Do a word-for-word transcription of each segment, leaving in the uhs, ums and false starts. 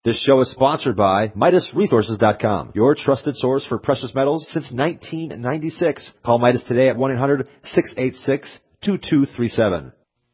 This show is sponsored by Midas Resources dot com, your trusted source for precious metals since nineteen ninety-six. Call Midas today at one eight hundred, six eight six, two two three seven.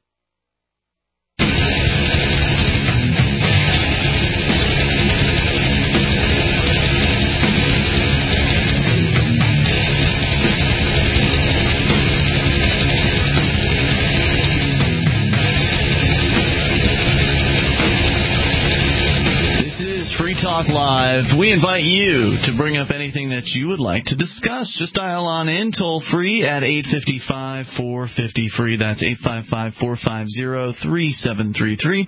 Talk Live. We invite you to bring up anything that you would like to discuss. Just dial on in toll free at eight five five, four five zero, free. That's eight five five, four five zero, three seven three three.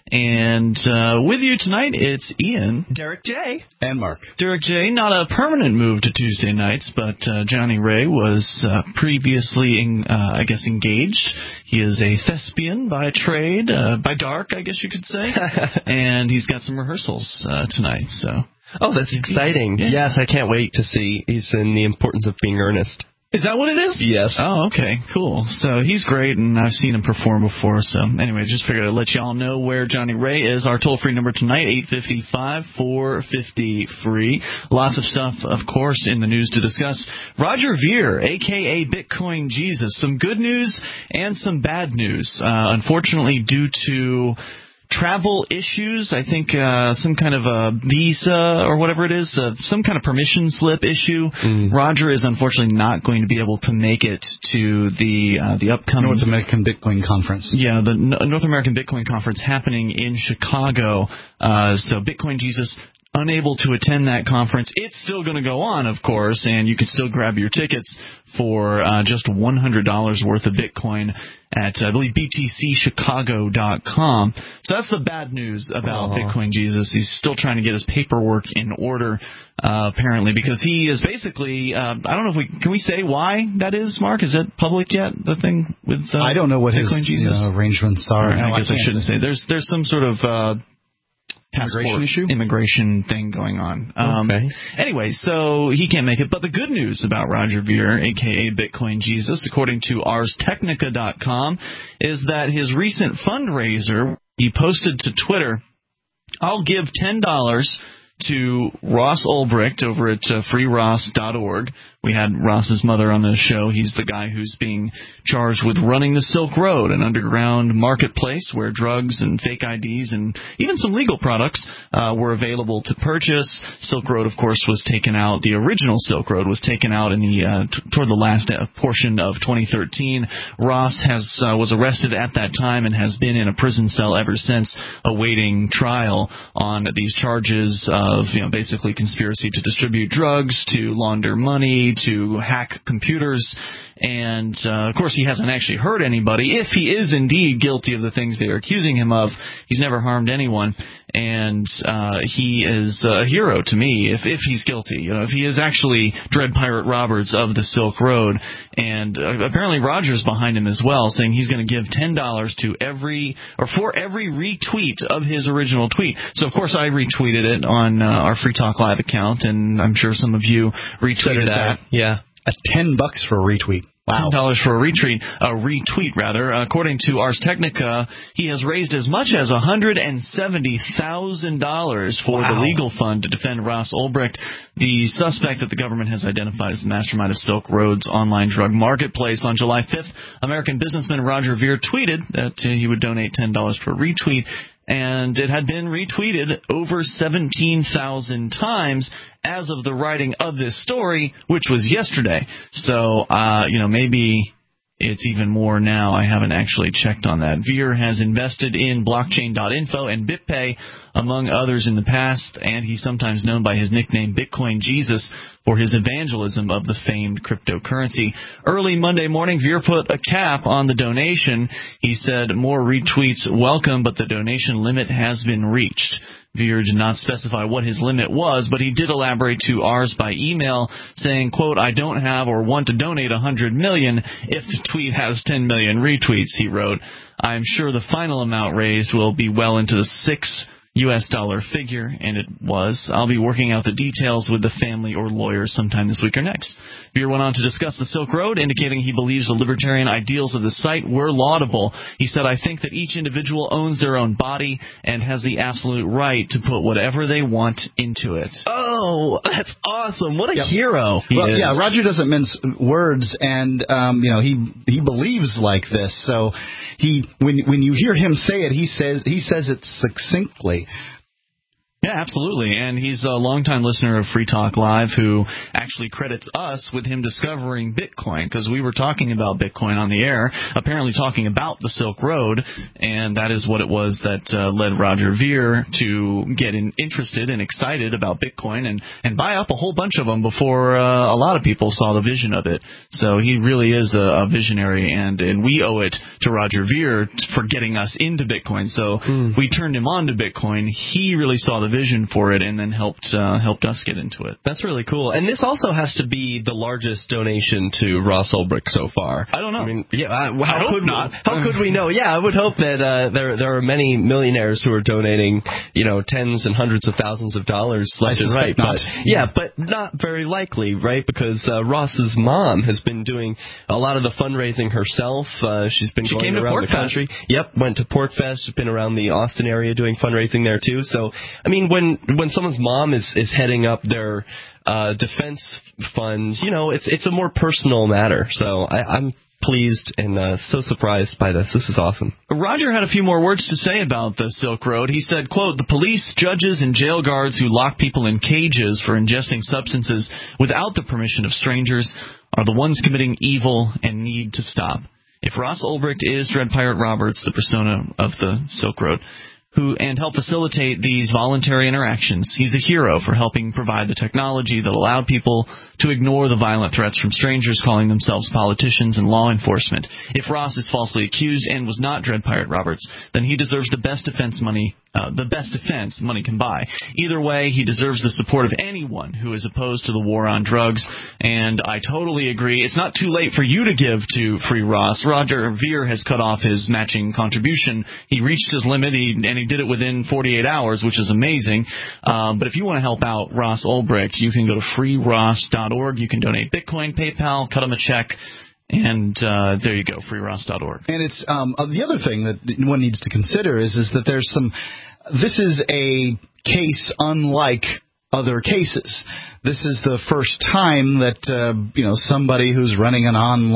And uh, with you tonight, it's Ian, Derek J. and Mark. Derek J. Not a permanent move to Tuesday nights, but uh, Johnny Ray was uh, previously, in, uh, I guess, engaged. He is a thespian by trade, uh, by dark, I guess you could say. And he's got some rehearsals uh, tonight. So. Oh, that's exciting. Yeah. Yes, I can't wait to see. He's in The Importance of Being Earnest. Is that what it is? Yes. Oh, okay, cool. So he's great, and I've seen him perform before. So anyway, just figured I'd let y'all know where Johnny Ray is. Our toll-free number tonight, eight five five, four five zero, free. Lots of stuff, of course, in the news to discuss. Roger Ver, a k a. Bitcoin Jesus. Some good news and some bad news. Uh, unfortunately, due to travel issues, I think uh, some kind of a visa or whatever it is, uh, some kind of permission slip issue. Mm. Roger is unfortunately not going to be able to make it to the uh, the upcoming North American Bitcoin Conference. Yeah, the N- North American Bitcoin Conference happening in Chicago. Uh, so Bitcoin Jesus unable to attend that conference. It's still going to go on, of course, and you can still grab your tickets for uh, just one hundred dollars worth of Bitcoin at, I believe, B T C Chicago dot com. So that's the bad news about Aww. Bitcoin Jesus. He's still trying to get his paperwork in order, uh, apparently, because he is basically, uh, I don't know if we, can we say why that is, Mark? Is that public yet, the thing with uh, I don't know what Bitcoin his Jesus? You know, arrangements are. Right, no, I guess I, I shouldn't say. There's, there's some sort of Uh, Immigration issue? Immigration thing going on. Um, okay. Anyway, so he can't make it. But the good news about Roger Ver, a k a. Bitcoin Jesus, according to Ars Technica dot com, is that his recent fundraiser, he posted to Twitter, I'll give ten dollars to Ross Ulbricht over at uh, free ross dot org. We had Ross's mother on the show. He's the guy who's being charged with running the Silk Road, an underground marketplace where drugs and fake I Ds and even some legal products uh, were available to purchase. Silk Road, of course, was taken out. The original Silk Road was taken out in the uh, t- toward the last uh, portion of twenty thirteen. Ross has uh, was arrested at that time and has been in a prison cell ever since, awaiting trial on these charges of, you know, basically conspiracy to distribute drugs, to launder money, to hack computers, and uh, of course he hasn't actually hurt anybody. If he is indeed guilty of the things they are accusing him of, he's never harmed anyone, and uh, he is a hero to me if if he's guilty. You know, if he is actually Dread Pirate Roberts of the Silk Road, and uh, apparently Roger's behind him as well, saying he's going to give ten dollars to every or for every retweet of his original tweet. So of course I retweeted it on uh, our Free Talk Live account, and I'm sure some of you retweeted that. Yeah. A ten bucks for a retweet. Wow. ten dollars for a retweet, a retweet rather. According to Ars Technica, he has raised as much as one hundred seventy thousand dollars for wow. the legal fund to defend Ross Ulbricht, the suspect that the government has identified as the mastermind of Silk Road's online drug marketplace. On July fifth, American businessman Roger Ver tweeted that uh, he would donate ten dollars per retweet, and it had been retweeted over seventeen thousand times as of the writing of this story, which was yesterday. So, uh, you know, maybe it's even more now. I haven't actually checked on that. Ver has invested in blockchain dot info and BitPay, among others, in the past, and he's sometimes known by his nickname Bitcoin Jesus for his evangelism of the famed cryptocurrency. Early Monday morning, Ver put a cap on the donation. He said, more retweets welcome, but the donation limit has been reached. Ver did not specify what his limit was, but he did elaborate to ours by email, saying, quote, I don't have or want to donate one hundred million if the tweet has ten million retweets, he wrote. I'm sure the final amount raised will be well into the six U S dollar figure, and it was. I'll be working out the details with the family or lawyers sometime this week or next. Beer went on to discuss the Silk Road, indicating he believes the libertarian ideals of the site were laudable. He said, I think that each individual owns their own body and has the absolute right to put whatever they want into it. Oh, that's awesome. What a Yep. hero he well, is. yeah, Roger doesn't mince words, and um, you know he he believes like this. So he when when you hear him say it, he says he says it succinctly. Yeah, absolutely. And he's a longtime listener of Free Talk Live who actually credits us with him discovering Bitcoin, because we were talking about Bitcoin on the air, apparently talking about the Silk Road, and that is what it was that uh, led Roger Ver to get in, interested and excited about Bitcoin and, and buy up a whole bunch of them before uh, a lot of people saw the vision of it. So he really is a, a visionary, and, and we owe it to Roger Ver for getting us into Bitcoin. So mm. we turned him on to Bitcoin. He really saw the vision for it and then helped uh, helped us get into it. That's really cool. And this also has to be the largest donation to Ross Ulbricht so far. I don't know. I mean, yeah, I, how I hope could not. We, how could we know? Yeah, I would hope that uh, there there are many millionaires who are donating, you know, tens and hundreds of thousands of dollars left and right. Not. But yeah, but not very likely, right? Because uh, Ross's mom has been doing a lot of the fundraising herself. Uh, she's been she going came around to the country. Fest. Yep, went to PortFest. She's been around the Austin area doing fundraising there too. So, I mean, when when someone's mom is, is heading up their uh, defense funds, you know, it's it's a more personal matter. So I, I'm pleased and uh, so surprised by this. This is awesome. Roger had a few more words to say about the Silk Road. He said, quote, the police, judges, and jail guards who lock people in cages for ingesting substances without the permission of strangers are the ones committing evil and need to stop. If Ross Ulbricht is Dread Pirate Roberts, the persona of the Silk Road, who and help facilitate these voluntary interactions. He's a hero for helping provide the technology that allowed people to ignore the violent threats from strangers calling themselves politicians and law enforcement. If Ross is falsely accused and was not Dread Pirate Roberts, then he deserves the best defense money, uh, the best defense money can buy. Either way, he deserves the support of anyone who is opposed to the war on drugs, and I totally agree. It's not too late for you to give to Free Ross. Roger Ver has cut off his matching contribution. He reached his limit, he, and he did it within forty-eight hours, which is amazing. Um, but if you want to help out Ross Ulbricht, you can go to free ross dot org. You can donate Bitcoin, PayPal, cut him a check, and uh, there you go, free ross dot org. And it's um, uh, the other thing that one needs to consider is is that there's some. This is a case unlike other cases. This is the first time that uh, you know somebody who's running an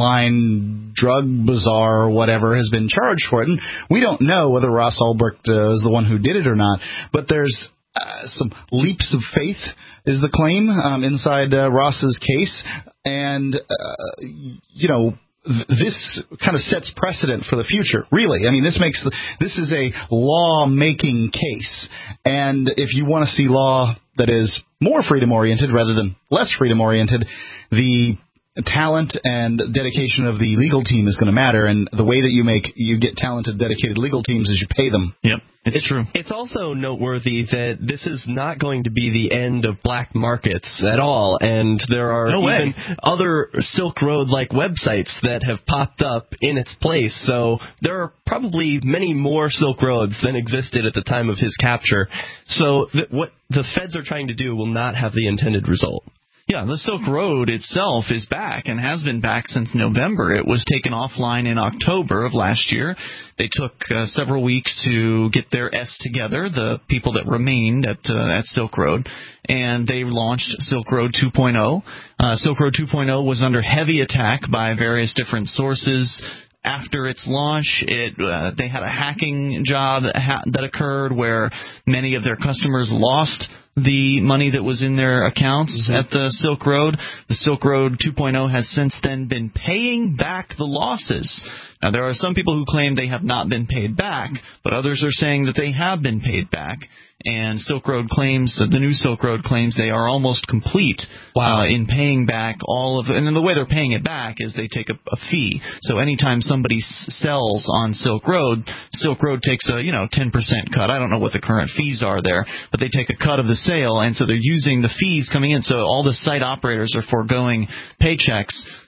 online drug bazaar or whatever has been charged for it. And we don't know whether Ross Ulbricht uh, is the one who did it or not. But there's uh, some leaps of faith is the claim um, inside uh, Ross's case, and uh, you know. This kind of sets precedent for the future, really. I mean, this makes the, this is a law-making case, and if you want to see law that is more freedom-oriented rather than less freedom-oriented, the talent and dedication of the legal team is going to matter, and the way that you make you get talented, dedicated legal teams is you pay them. Yep. It's, it's true. It's also noteworthy that this is not going to be the end of black markets at all, and there are no even way. other Silk Road-like websites that have popped up in its place. So there are probably many more Silk Roads than existed at the time of his capture. So th- what the feds are trying to do will not have the intended result. Yeah, the Silk Road itself is back and has been back since November. It was taken offline in October of last year. They took uh, several weeks to get their S together, the people that remained at uh, at Silk Road, and they launched Silk Road two point oh. Uh, Silk Road two point oh was under heavy attack by various different sources. After its launch, it uh, they had a hacking job that, ha- that occurred where many of their customers lost the money that was in their accounts mm-hmm. at the Silk Road. The Silk Road two point oh has since then been paying back the losses. Now, there are some people who claim they have not been paid back, but others are saying that they have been paid back. And Silk Road claims, the new Silk Road claims they are almost complete wow. uh, in paying back all of, and then the way they're paying it back is they take a, a fee. So anytime somebody s- sells on Silk Road, Silk Road takes a, you know, ten percent cut. I don't know what the current fees are there, but they take a cut of the sale, and so they're using the fees coming in. So all the site operators are foregoing paychecks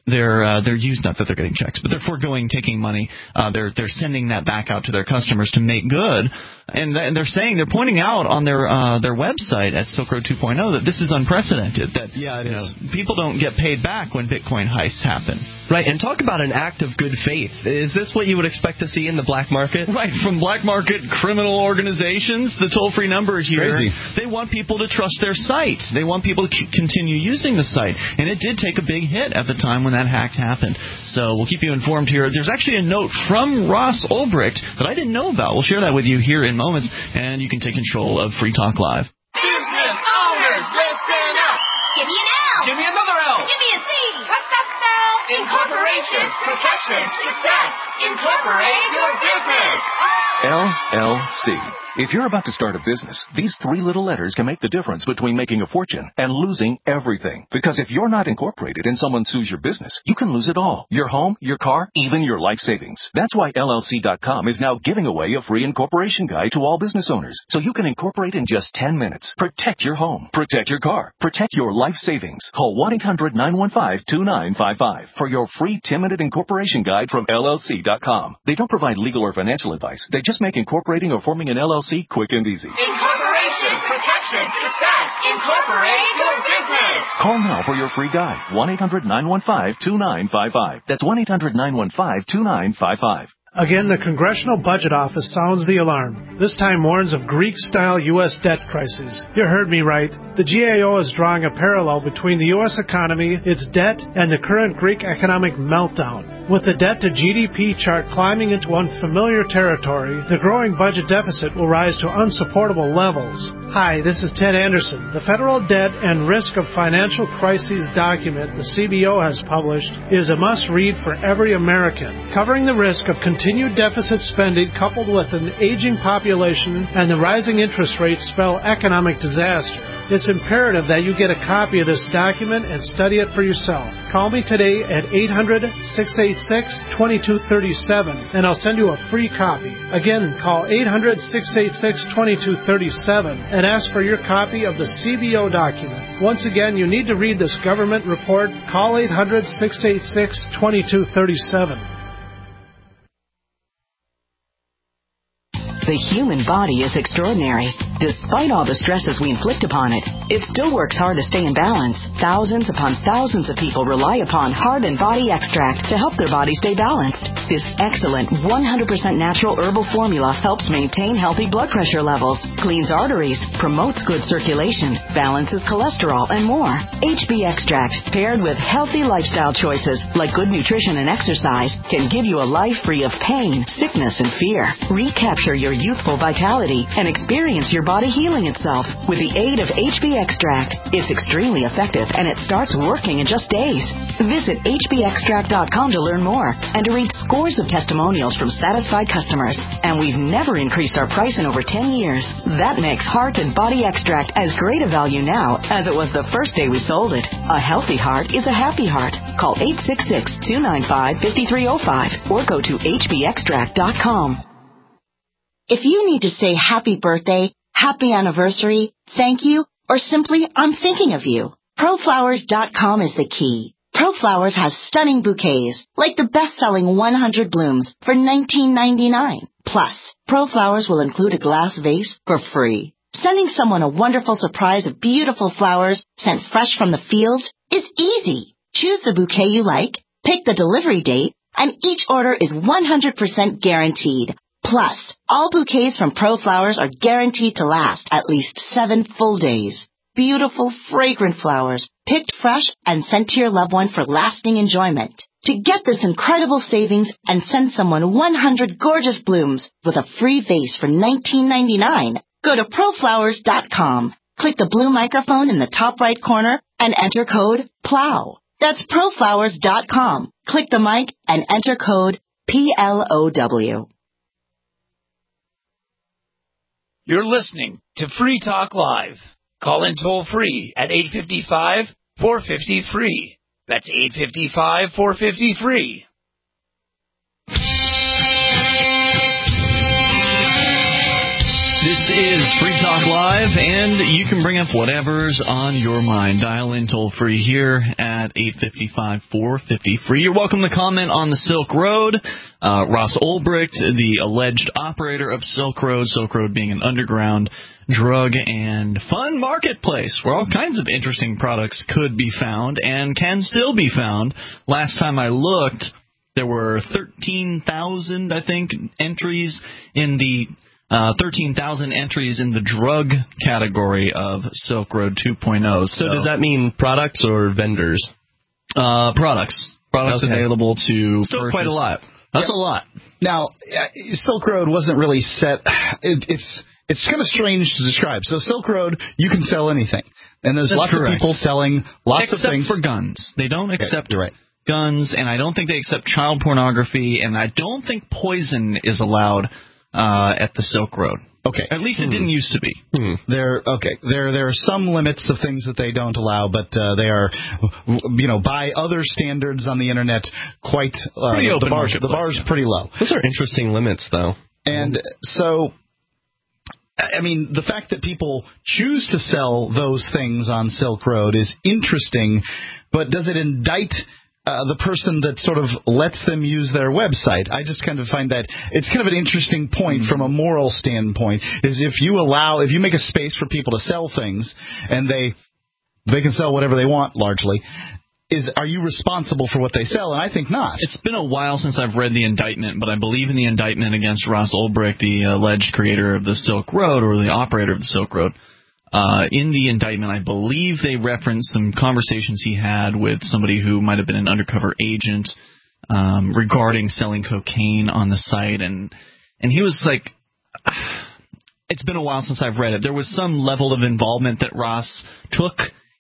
they're uh, they're used not that they're getting checks, but they're foregoing taking money. Uh, they're they're sending that back out to their customers to make good, and, th- and they're saying they're pointing out on their uh, their website at Silk Road two point oh that this is unprecedented. That yeah, it you is. know, people don't get paid back when Bitcoin heists happen. Right, and talk about an act of good faith. Is this what you would expect to see in the black market? Right, from black market criminal organizations, the toll-free number is here. Crazy. They want people to trust their site. They want people to c- continue using the site. And it did take a big hit at the time when that hack happened. So we'll keep you informed here. There's actually a note from Ross Ulbricht that I didn't know about. We'll share that with you here in moments, and you can take control of Free Talk Live. Business owners, listen up. Give me an L. Give me another L. Give me a C. What's that spell? Incorporation, protection, success. Incorporate your business. L L C. If you're about to start a business, these three little letters can make the difference between making a fortune and losing everything. Because if you're not incorporated and someone sues your business, you can lose it all. Your home, your car, even your life savings. That's why L L C dot com is now giving away a free incorporation guide to all business owners. So you can incorporate in just ten minutes. Protect your home. Protect your car. Protect your life savings. Call one eight hundred nine one five two nine five five for your free ten-minute incorporation guide from L L C dot com. They don't provide legal or financial advice. They just make incorporating or forming an L L C quick and easy. Incorporation, protection, success. Incorporate your business. Call now for your free guide. one eight hundred nine one five two nine five five. That's one eight hundred nine one five two nine five five. Again, the Congressional Budget Office sounds the alarm. This time warns of Greek-style U S debt crisis. You heard me right. The G A O is drawing a parallel between the U S economy, its debt, and the current Greek economic meltdown. With the debt-to-G D P chart climbing into unfamiliar territory, the growing budget deficit will rise to unsupportable levels. Hi, this is Ted Anderson. The Federal Debt and Risk of Financial Crises document the C B O has published is a must-read for every American, covering the risk of continued deficit spending coupled with an aging population and the rising interest rates spell economic disaster. It's imperative that you get a copy of this document and study it for yourself. Call me today at eight hundred, six eight six, two two three seven and I'll send you a free copy. Again, call eight hundred, six eight six, two two three seven and ask for your copy of the C B O document. Once again, you need to read this government report. Call eight hundred, six eight six, two two three seven. The human body is extraordinary. Despite all the stresses we inflict upon it, it still works hard to stay in balance. Thousands upon thousands of people rely upon Heart and Body Extract to help their body stay balanced. This excellent one hundred percent natural herbal formula helps maintain healthy blood pressure levels, cleans arteries, promotes good circulation, balances cholesterol, and more. H B Extract, paired with healthy lifestyle choices like good nutrition and exercise, can give you a life free of pain, sickness, and fear. Recapture your youthful vitality and experience your body healing itself with the aid of H B Extract. It's extremely effective and it starts working in just days. Visit H B extract dot com to learn more and to read scores of testimonials from satisfied customers. And we've never increased our price in over ten years. That makes Heart and Body Extract as great a value now as it was the first day we sold it. A healthy heart is a happy heart. Call eight six six, two nine five, five three zero five or go to H B extract dot com. If you need to say happy birthday, happy anniversary, thank you, or simply I'm thinking of you, Pro Flowers dot com is the key. ProFlowers has stunning bouquets, like the best-selling one hundred blooms for nineteen ninety-nine. Plus, ProFlowers will include a glass vase for free. Sending someone a wonderful surprise of beautiful flowers sent fresh from the field is easy. Choose the bouquet you like, pick the delivery date, and each order is one hundred percent guaranteed. Plus, all bouquets from ProFlowers are guaranteed to last at least seven full days. Beautiful, fragrant flowers, picked fresh and sent to your loved one for lasting enjoyment. To get this incredible savings and send someone one hundred gorgeous blooms with a free vase for nineteen ninety-nine, go to Pro Flowers dot com. Click the blue microphone in the top right corner and enter code PLOW. That's Pro Flowers dot com. Click the mic and enter code P L O W. You're listening to Free Talk Live. Call in toll free at eight five five, four five zero, free. That's eight five five, four five zero, free. This is Free Talk Live, and you can bring up whatever's on your mind. Dial in toll-free here at eight five five, four five zero, free. You're welcome to comment on the Silk Road. Uh, Ross Ulbricht, the alleged operator of Silk Road, Silk Road being an underground drug and fun marketplace where all kinds of interesting products could be found and can still be found. Last time I looked, there were thirteen thousand, I think, entries in the Uh, thirteen thousand entries in the drug category of Silk Road two point oh. So, so does that mean products or vendors? Uh, products. Products okay. available to Still purchase. Quite a lot. That's yep. a lot. Now, Silk Road wasn't really set. It, it's it's kind of strange to describe. So Silk Road, you can sell anything. And there's That's lots correct. of people selling lots Except of things. Except for guns. They don't accept okay, right. guns, and I don't think they accept child pornography, and I don't think poison is allowed Uh, at the Silk Road. Okay. At least it hmm. didn't used to be. Hmm. There, okay. There, there are some limits of things that they don't allow, but uh, they are, you know, by other standards on the internet, quite uh, pretty open the bar's, the bar's yeah. pretty low. Those are interesting limits, though. And so, I mean, the fact that people choose to sell those things on Silk Road is interesting, but does it indict Uh, the person that sort of lets them use their website? I just kind of find that it's kind of an interesting point mm-hmm. from a moral standpoint, is if you allow, if you make a space for people to sell things, and they they can sell whatever they want, largely, is are you responsible for what they sell? And I think not. It's been a while since I've read the indictment, but I believe in the indictment against Ross Ulbricht, the alleged creator of the Silk Road, or the operator of the Silk Road. Uh, in the indictment, I believe they referenced some conversations he had with somebody who might have been an undercover agent um, regarding selling cocaine on the site, and and he was like, it's been a while since I've read it. There was some level of involvement that Ross took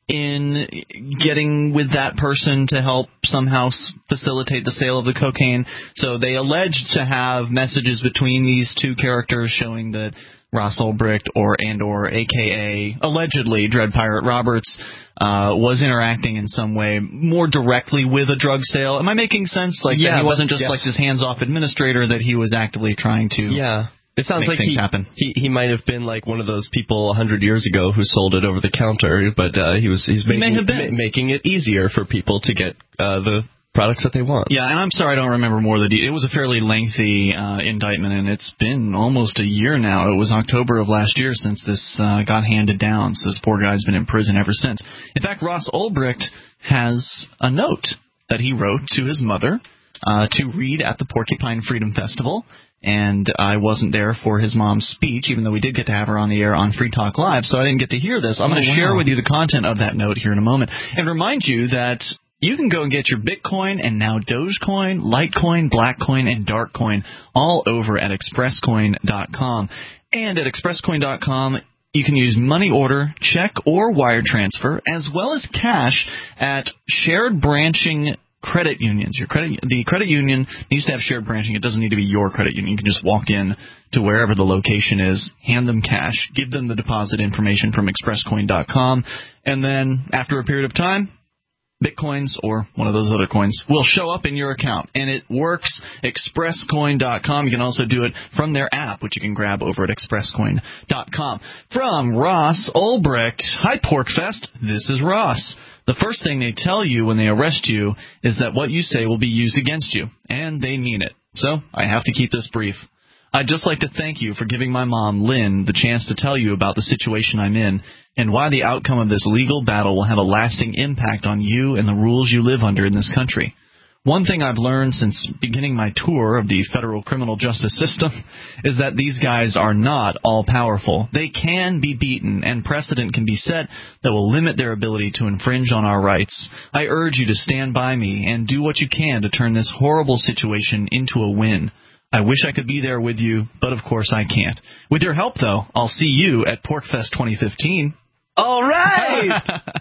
in getting with that person to help somehow facilitate the sale of the cocaine. So they alleged to have messages between these two characters showing that Ross Ulbricht or and or A K A allegedly Dread Pirate Roberts uh, was interacting in some way more directly with a drug sale. Am I making sense? Like yeah, that he wasn't just yes. like this hands-off administrator, that he was actively trying to yeah. It sounds make like things he, happen. he he might have been like one of those people a hundred years ago who sold it over the counter, but uh, he was he's he making, may have been. ma- making it easier for people to get uh, the products that they want. Yeah, and I'm sorry I don't remember more of the details. It was a fairly lengthy uh, indictment, and it's been almost a year now. It was October of last year since this uh, got handed down, so this poor guy's been in prison ever since. In fact, Ross Ulbricht has a note that he wrote to his mother uh, to read at the Porcupine Freedom Festival, and I wasn't there for his mom's speech, even though we did get to have her on the air on Free Talk Live, so I didn't get to hear this. I'm going to oh, wow. share with you the content of that note here in a moment, and remind you that you can go and get your Bitcoin and now Dogecoin, Litecoin, Blackcoin, and Darkcoin all over at express coin dot com. And at express coin dot com, you can use money order, check, or wire transfer, as well as cash at shared branching credit unions. Your credit, the credit union needs to have shared branching. It doesn't need to be your credit union. You can just walk in to wherever the location is, hand them cash, give them the deposit information from express coin dot com, and then after a period of time, Bitcoins or one of those other coins will show up in your account, and it works. express coin dot com. You can also do it from their app, which you can grab over at express coin dot com. From Ross Ulbricht, hi Porkfest, this is Ross. The first thing they tell you when they arrest you is that what you say will be used against you, and they mean it. So I have to keep this brief. I'd just like to thank you for giving my mom, Lynn, the chance to tell you about the situation I'm in and why the outcome of this legal battle will have a lasting impact on you and the rules you live under in this country. One thing I've learned since beginning my tour of the federal criminal justice system is that these guys are not all-powerful. They can be beaten, and precedent can be set that will limit their ability to infringe on our rights. I urge you to stand by me and do what you can to turn this horrible situation into a win. I wish I could be there with you, but of course I can't. With your help, though, I'll see you at Porkfest twenty fifteen. All right!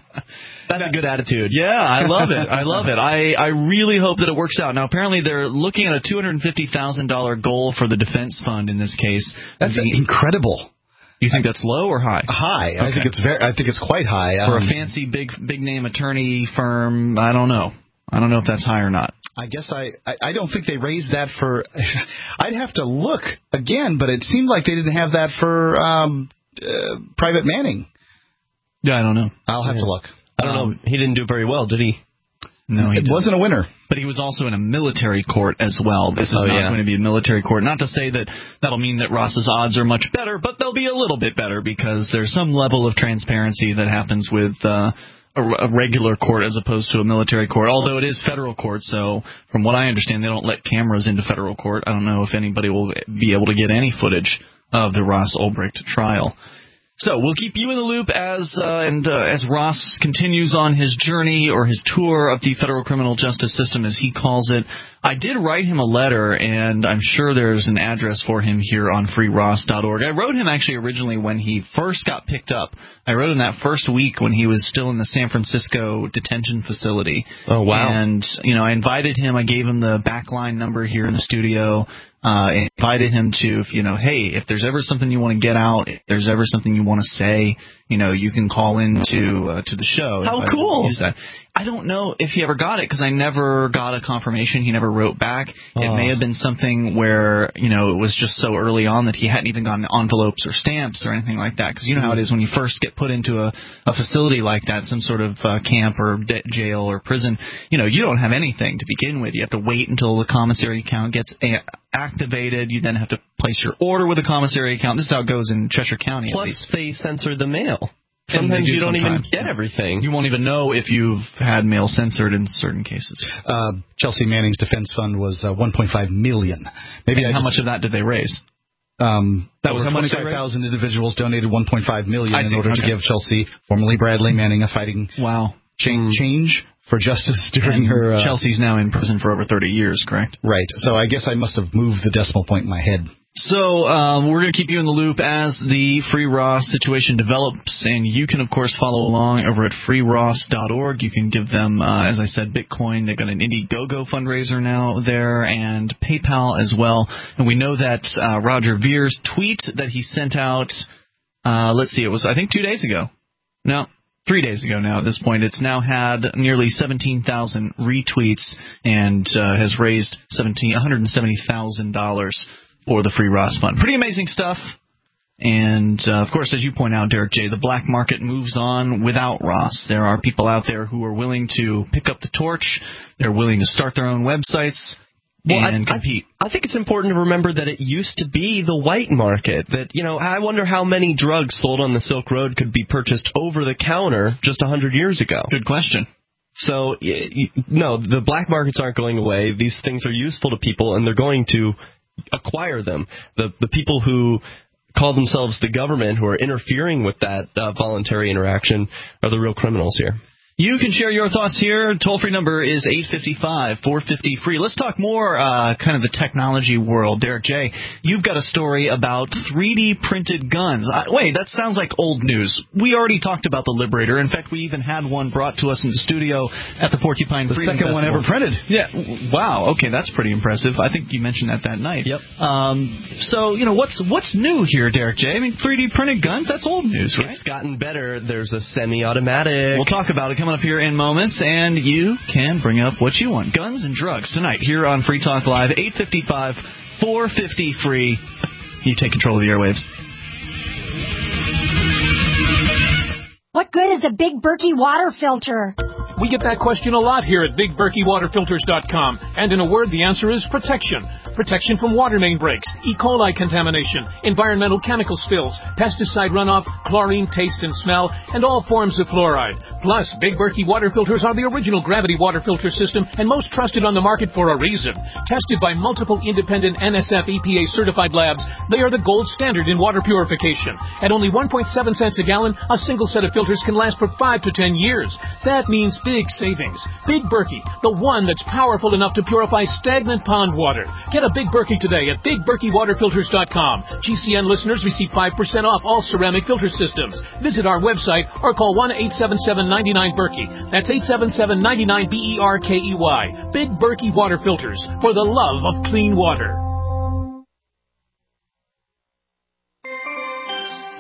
That's a good attitude. Yeah, I love it. I love it. I, I really hope that it works out. Now, apparently they're looking at a two hundred fifty thousand dollars goal for the defense fund in this case. That's the, incredible. You think that's low or high? High. Okay. I think it's very. I think it's quite high. For um, a fancy, big, big name attorney firm, I don't know. I don't know if that's high or not. I guess I, I, I don't think they raised that for – I'd have to look again, but it seemed like they didn't have that for um, uh, Private Manning. Yeah, I don't know. I'll have yeah. to look. I don't know. He didn't do very well, did he? No, he It didn't. wasn't a winner. But he was also in a military court as well. This is oh, not yeah. going to be a military court. Not to say that that'll mean that Ross's odds are much better, but they'll be a little bit better because there's some level of transparency that happens with uh, a, a regular court as opposed to a military court, although it is federal court. So from what I understand, they don't let cameras into federal court. I don't know if anybody will be able to get any footage of the Ross Ulbricht trial. So we'll keep you in the loop as uh, and uh, as Ross continues on his journey or his tour of the federal criminal justice system, as he calls it. I did write him a letter, and I'm sure there's an address for him here on free ross dot org. I wrote him actually originally when he first got picked up. I wrote him that first week when he was still in the San Francisco detention facility. Oh, wow. And, you know, I invited him. I gave him the backline number here in the studio. Uh, invited him to, you know, hey, if there's ever something you want to get out, if there's ever something you want to say, you know, you can call in to, uh, to the show. How cool. Use that. I don't know if he ever got it because I never got a confirmation. He never wrote back. Oh. It may have been something where, you know, it was just so early on that he hadn't even gotten envelopes or stamps or anything like that. Because you know how it is when you first get put into a, a facility like that, some sort of uh, camp or de- jail or prison, you know, you don't have anything to begin with. You have to wait until the commissary account gets a- activated. You then have to place your order with a commissary account. This is how it goes in Cheshire County. Plus, they censor the mail. And Sometimes do you don't sometimes. even get everything. You won't even know if you've had mail censored in certain cases. Uh, Chelsea Manning's defense fund was uh, one point five million dollars. Maybe and I how just, much of that did they raise? Um, that was over how much twenty-five thousand individuals donated one point five million dollars in order okay. to give Chelsea, formerly Bradley Manning, a fighting wow. change, mm. change for justice during and her. Uh, Chelsea's now in prison for over thirty years, correct? Right. So I guess I must have moved the decimal point in my head. So um, we're going to keep you in the loop as the Free Ross situation develops, and you can, of course, follow along over at free ross dot org. You can give them, uh, as I said, Bitcoin. They've got an Indiegogo fundraiser now there, and PayPal as well. And we know that uh, Roger Vere's tweet that he sent out, uh, let's see, it was, I think, two days ago. No. Three days ago now at this point. It's now had nearly seventeen thousand retweets and uh, has raised one hundred seventy thousand dollars for the Free Ross Fund. Pretty amazing stuff. And, uh, of course, as you point out, Derek J., the black market moves on without Ross. There are people out there who are willing to pick up the torch. They're willing to start their own websites. Well, and I, compete. I, I think it's important to remember that it used to be the white market. That, you know, I wonder how many drugs sold on the Silk Road could be purchased over the counter just one hundred years ago. Good question. So, y- y- no, the black markets aren't going away. These things are useful to people, and they're going to acquire them. The the people who call themselves the government, who are interfering with that uh, voluntary interaction, are the real criminals here. You can share your thoughts here. Toll-free number is eight five five, four five zero, free. Let's talk more uh, kind of the technology world. Derek J., you've got a story about three D printed guns. Uh, wait, that sounds like old news. We already talked about the Liberator. In fact, we even had one brought to us in the studio at the Porcupine the Freedom second Festival. one ever printed. Yeah. Wow. Okay, that's pretty impressive. I think you mentioned that that night. Yep. Um, so, you know, what's what's new here, Derek J.? I mean, three D printed guns, that's old news, right? It's gotten better. There's a semi-automatic. We'll talk about it coming up here in moments, and you can bring up what you want. Guns and drugs tonight here on Free Talk Live, eight five five, four five zero, free. You take control of the airwaves. What good is a Big Berkey water filter? We get that question a lot here at big berkey water filters dot com. And in a word, the answer is protection. Protection from water main breaks, E. coli contamination, environmental chemical spills, pesticide runoff, chlorine taste and smell, and all forms of fluoride. Plus, Big Berkey water filters are the original gravity water filter system and most trusted on the market for a reason. Tested by multiple independent N S F E P A certified labs, they are the gold standard in water purification. At only one point seven cents a gallon, a single set of filters can last for five to ten years. That means big savings. Big Berkey, the one that's powerful enough to purify stagnant pond water. Get a Big Berkey today at big berkey water filters dot com. G C N listeners receive five percent off all ceramic filter systems. Visit our website or call one eight seven seven, nine nine, Berkey. That's eight seven seven, nine nine, B E R K E Y. Big Berkey Water Filters, for the love of clean water.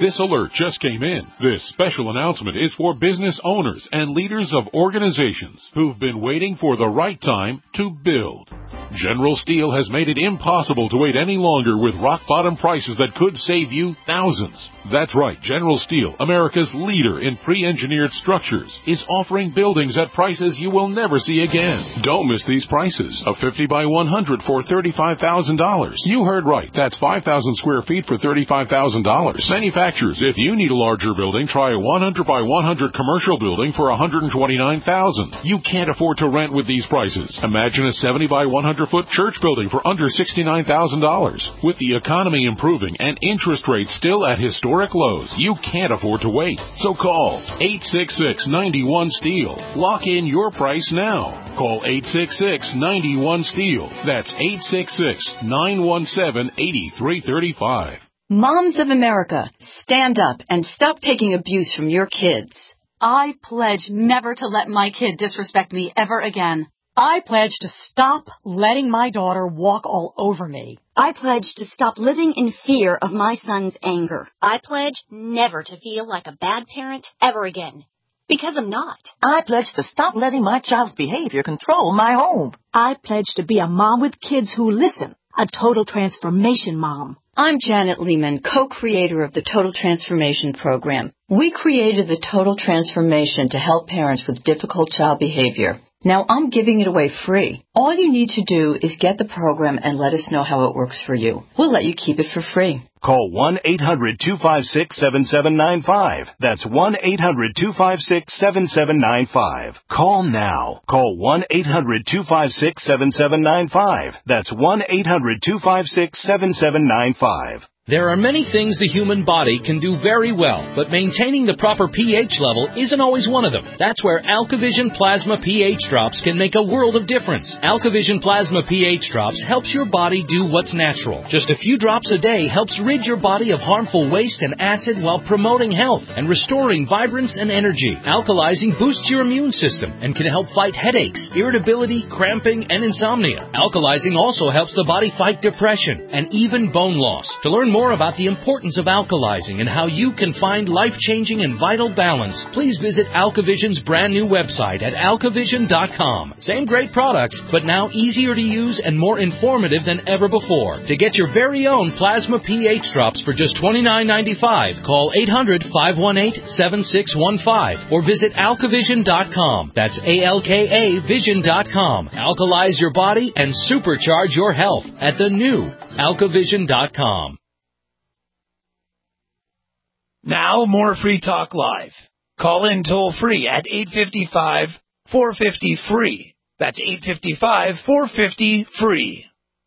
This alert just came in. This special announcement is for business owners and leaders of organizations who've been waiting for the right time to build. General Steel has made it impossible to wait any longer with rock-bottom prices that could save you thousands. That's right, General Steel, America's leader in pre-engineered structures, is offering buildings at prices you will never see again. Don't miss these prices. A fifty by one hundred for thirty-five thousand dollars. You heard right. That's five thousand square feet for thirty-five thousand dollars. Manufacturers, if you need a larger building, try a one hundred by one hundred commercial building for one hundred twenty-nine thousand dollars. You can't afford to rent with these prices. Imagine a seventy by one hundred foot church building for under sixty-nine thousand dollars. With the economy improving and interest rates still at historic lows, you can't afford to wait. So call eight six six, nine one, STEEL. Lock in your price now. Call eight six six, nine one, STEEL. That's eight six six, nine one seven, eight three three five. Moms of America, stand up and stop taking abuse from your kids. I pledge never to let my kid disrespect me ever again. I pledge to stop letting my daughter walk all over me. I pledge to stop living in fear of my son's anger. I pledge never to feel like a bad parent ever again. Because I'm not. I pledge to stop letting my child's behavior control my home. I pledge to be a mom with kids who listen, a total transformation mom. I'm Janet Lehman, co-creator of the Total Transformation Program. We created the Total Transformation to help parents with difficult child behavior. Now I'm giving it away free. All you need to do is get the program and let us know how it works for you. We'll let you keep it for free. Call one eight hundred, two five six, seven seven nine five. That's one eight hundred, two five six, seven seven nine five. Call now. Call one eight hundred, two five six, seven seven nine five. That's one eight hundred, two five six, seven seven nine five. There are many things the human body can do very well, but maintaining the proper pH level isn't always one of them. That's where AlkaVision Plasma pH Drops can make a world of difference. AlkaVision Plasma pH Drops helps your body do what's natural. Just a few drops a day helps rid your body of harmful waste and acid while promoting health and restoring vibrance and energy. Alkalizing boosts your immune system and can help fight headaches, irritability, cramping, and insomnia. Alkalizing also helps the body fight depression and even bone loss. To learn more about the importance of alkalizing and how you can find life-changing and vital balance, please visit AlkaVision's brand new website at alkavision dot com. Same great products, but now easier to use and more informative than ever before. To get your very own Plasma pH Drops for just twenty-nine ninety-five, call eight hundred, five one eight, seven six one five or visit alkavision dot com. That's A L K A vision dot com. Alkalize your body and supercharge your health at the new alkavision dot com. Now, more Free Talk Live. Call in toll free at eight five five, four five zero, free. That's eight five five, four five zero, free.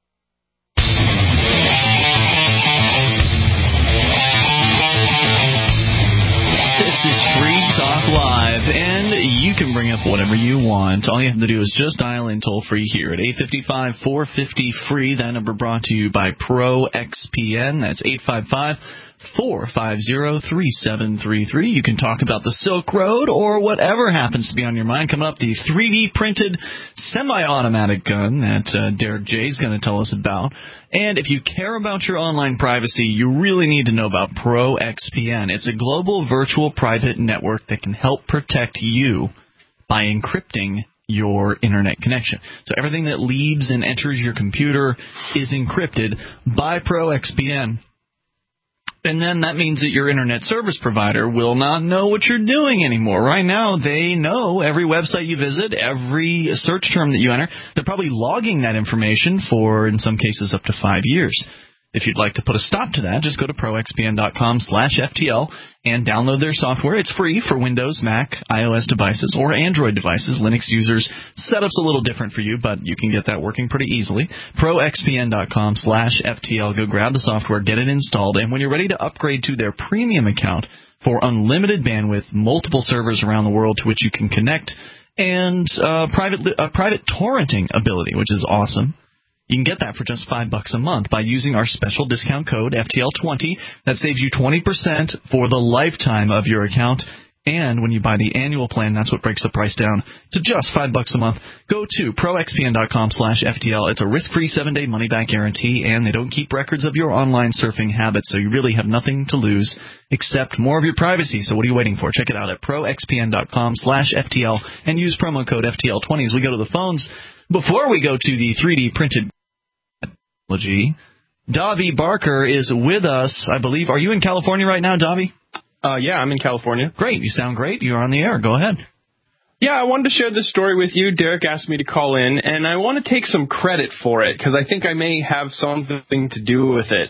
This is Free Talk Live, and you can bring up whatever you want. All you have to do is just dial in toll-free here at eight five five, four five zero, free. That number brought to you by Pro X P N. That's eight five five, four five zero, three seven three three. You can talk about the Silk Road or whatever happens to be on your mind. Coming up, the three D printed semi-automatic gun that uh, Derek J is going to tell us about. And if you care about your online privacy, you really need to know about Pro X P N. It's a global virtual private network that can help protect you by encrypting your internet connection. So everything that leaves and enters your computer is encrypted by Pro X P N. And then that means that your internet service provider will not know what you're doing anymore. Right now, they know every website you visit, every search term that you enter. They're probably logging that information for, in some cases, up to five years. If you'd like to put a stop to that, just go to pro x p n dot com slash F T L and download their software. It's free for Windows, Mac, iOS devices, or Android devices. Linux users, setup's a little different for you, but you can get that working pretty easily. pro x p n dot com slash F T L. Go grab the software, get it installed, and when you're ready to upgrade to their premium account for unlimited bandwidth, multiple servers around the world to which you can connect, and uh, private uh, private torrenting ability, which is awesome. You can get that for just five bucks a month by using our special discount code F T L twenty. That saves you twenty percent for the lifetime of your account. And when you buy the annual plan, that's what breaks the price down to just five bucks a month. Go to proxpn.com slash FTL. It's a risk-free seven-day money-back guarantee, and they don't keep records of your online surfing habits, so you really have nothing to lose except more of your privacy. So what are you waiting for? Check it out at proxpn.com slash FTL and use promo code F T L twenty as we go to the phones. Before we go to the three D printed technology, Davi Barker is with us, I believe. Are you in California right now, Davi? Uh, yeah, I'm in California. Great. You sound great. You're on the air. Go ahead. Yeah, I wanted to share this story with you. Derek asked me to call in, and I want to take some credit for it because I think I may have something to do with it.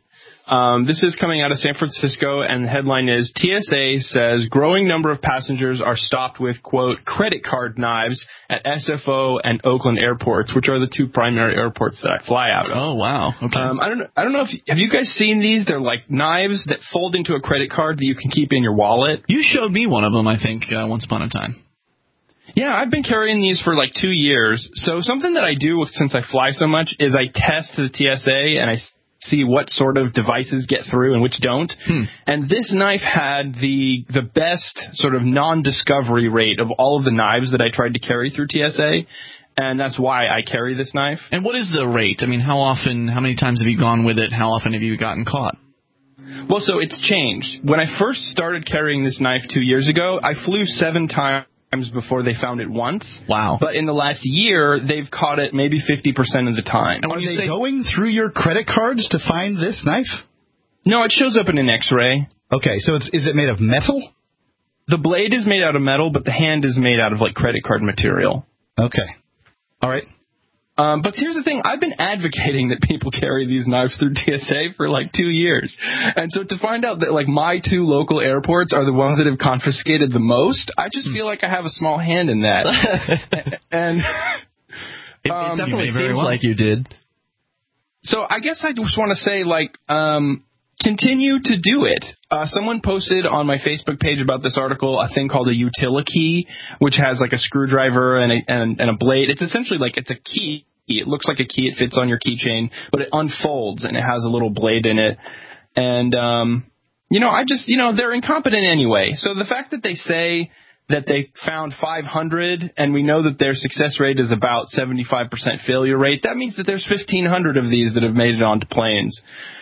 Um, this is coming out of San Francisco, and the headline is, T S A says growing number of passengers are stopped with, quote, credit card knives at S F O and Oakland airports, which are the two primary airports that I fly out of. Oh, wow. Okay. Um, I don't know, I don't know if, have you guys seen these? They're like knives that fold into a credit card that you can keep in your wallet. You showed me one of them, I think, uh, once upon a time. Yeah, I've been carrying these for like two years. So something that I do since I fly so much is I test the T S A and I see what sort of devices get through and which don't. Hmm. And this knife had the the best sort of non-discovery rate of all of the knives that I tried to carry through T S A. And that's why I carry this knife. And what is the rate? I mean, how often, how many times have you gone with it? How often have you gotten caught? Well, so it's changed. When I first started carrying this knife two years ago, I flew seven times before they found it once. Wow. But in the last year, they've caught it maybe fifty percent of the time. And are they say, going through your credit cards to find this knife? No, it shows up in an X-ray. Okay, so it's is it made of metal? The blade is made out of metal, but the hand is made out of, like, credit card material. Okay. All right. Um, but here's the thing. I've been advocating that people carry these knives through T S A for like two years. And so to find out that like my two local airports are the ones that have confiscated the most, I just feel like I have a small hand in that. and it, it um, definitely seems well. like you did. So I guess I just want to say like um, continue to do it. Uh, someone posted on my Facebook page about this article a thing called a utility, which has like a screwdriver and a, and, and a blade. It's essentially like it's a key. It looks like a key. It fits on your keychain, but it unfolds and it has a little blade in it. And, um, you know, I just, you know, they're incompetent anyway. So the fact that they say that they found five hundred and we know that their success rate is about seventy-five percent failure rate, that means that there's fifteen hundred of these that have made it onto planes.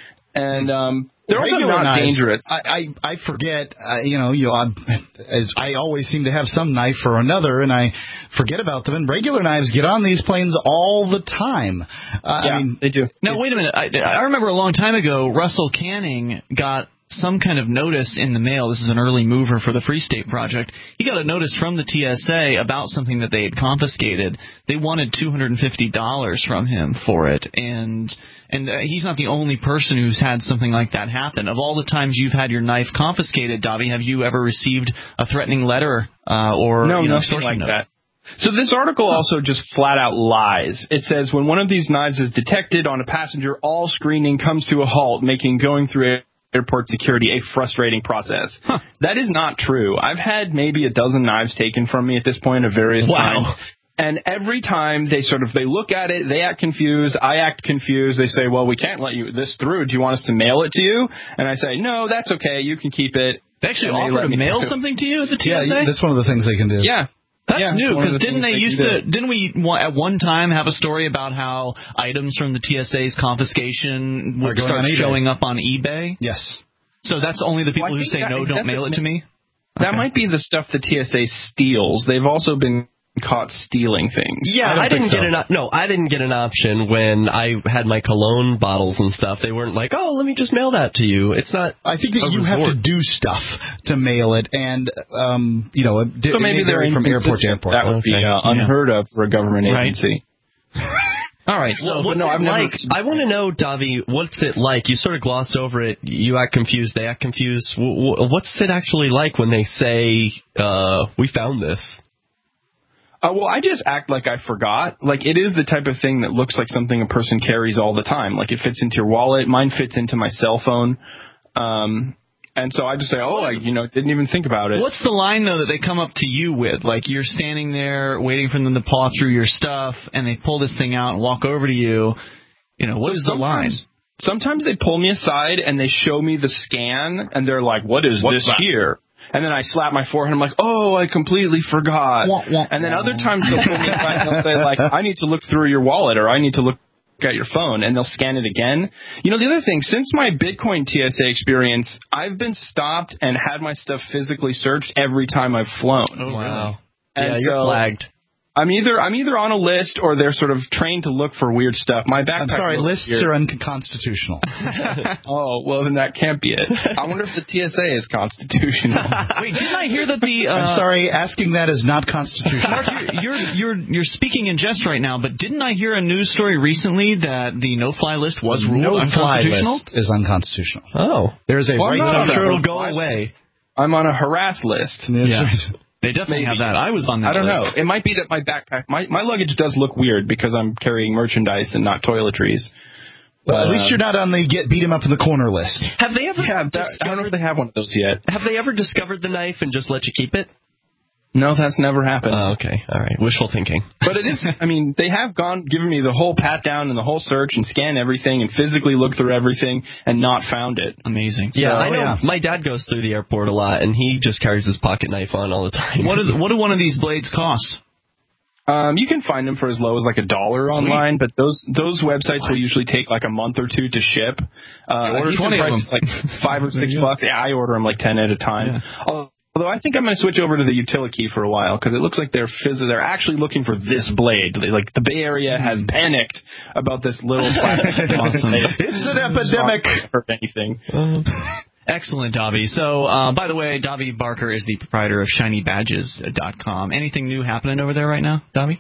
And, um, they're also not knives, dangerous. I, I, I forget, uh, you know, you know I'm, as I always seem to have some knife or another, and I forget about them. And regular knives get on these planes all the time. Uh, yeah, I mean, they do. Now, wait a minute. I, I remember a long time ago, Russell Canning got some kind of notice in the mail. This is an early mover for the Free State Project. He got a notice from the T S A about something that they had confiscated. They wanted two hundred fifty dollars from him for it, and and uh, he's not the only person who's had something like that happen. Of all the times you've had your knife confiscated, Davi, have you ever received a threatening letter uh, or no, you know, nothing like note? that? So this article also just flat out lies. It says when one of these knives is detected on a passenger, all screening comes to a halt, making going through a airport security a frustrating process. Huh. That is not true. I've had maybe a dozen knives taken from me at this point of various wow. times. And every time they sort of, they look at it, they act confused, I act confused. They say, well, we can't let you this through. Do you want us to mail it to you? And I say, no, that's okay. You can keep it. They actually offer to mail through. something to you at the T S A? Yeah, that's one of the things they can do. Yeah. That's yeah, new, because didn't they they used to, didn't we at one time have a story about how items from the T S A's confiscation would start showing up on eBay? Yes. So that's only the people well, who say, that, no, don't mail it to me? That okay. might be the stuff the T S A steals. They've also been caught stealing things. Yeah, I, I didn't so. get an no, I didn't get an option when I had my cologne bottles and stuff. They weren't like, oh, let me just mail that to you. It's not. I think that you resort. have to do stuff to mail it, and um, you know, it, so it maybe may vary from airport to airport. That would okay. be uh, unheard yeah. of for a government agency. Right. All right. So, well, what's no, it I've like? Never... I want to know, Davi, what's it like? You sort of glossed over it. You act confused. They act confused. What's it actually like when they say, uh, we found this? Uh, well, I just act like I forgot. Like, it is the type of thing that looks like something a person carries all the time. Like, it fits into your wallet. Mine fits into my cell phone. Um, and so I just say, oh, I, you know, didn't even think about it. What's the line, though, that they come up to you with? Like, you're standing there waiting for them to paw through your stuff, and they pull this thing out and walk over to you. You know, what so is the line? Sometimes they pull me aside, and they show me the scan, and they're like, what is What's this that? here? And then I slap my forehead. I'm like, oh, I completely forgot. Wah, wah, and then wah. Other times they'll pull me aside and they'll say, like, I need to look through your wallet or I need to look at your phone, and they'll scan it again. You know, the other thing, since my Bitcoin T S A experience, I've been stopped and had my stuff physically searched every time I've flown. Oh, wow. And yeah, you're so, flagged. I'm either I'm either on a list or they're sort of trained to look for weird stuff. My backpack. I'm sorry, lists weird. are unconstitutional. Oh, well, then that can't be it. I wonder if the T S A is constitutional. Wait, didn't I hear that the... Uh, I'm sorry, asking that is not constitutional. Mark, you're, you're, you're, you're speaking in jest right now, but didn't I hear a news story recently that the no-fly list was ruled no unconstitutional? No-fly list is unconstitutional. Oh. There is a well, right no, to... I'm sure it'll go away. I'm on a harass list. Yeah. They definitely Maybe. have that. I was on that I don't list. know. It might be that my backpack, my, my luggage does look weird because I'm carrying merchandise and not toiletries. Well, but, at least you're not on the get beat 'em up in the corner list. Have they ever? Yeah, that, I don't know if they have one of those yet. Have they ever discovered the knife and just let you keep it? No, that's never happened. Oh, okay. All right. Wishful thinking. But it is, I mean, they have gone, given me the whole pat down and the whole search and scan everything and physically look through everything and not found it. Amazing. Yeah, so, I know. Yeah. My dad goes through the airport a lot, and he just carries his pocket knife on all the time. What, are the, what do one of these blades cost? Um, you can find them for as low as like a dollar Sweet. online, but those those websites what? will usually take like a month or two to ship. Uh, order twenty of them. It's like five or six bucks. Yeah, I order them like ten at a time. Yeah. Although I think I'm going to switch over to the Utility for a while because it looks like they're phys- they're actually looking for this blade. Like the Bay Area has panicked about this little plastic. Awesome. It's an epidemic. Or anything. Excellent, Davi. So, uh, by the way, Davi Barker is the proprietor of shiny badges dot com. Anything new happening over there right now, Davi?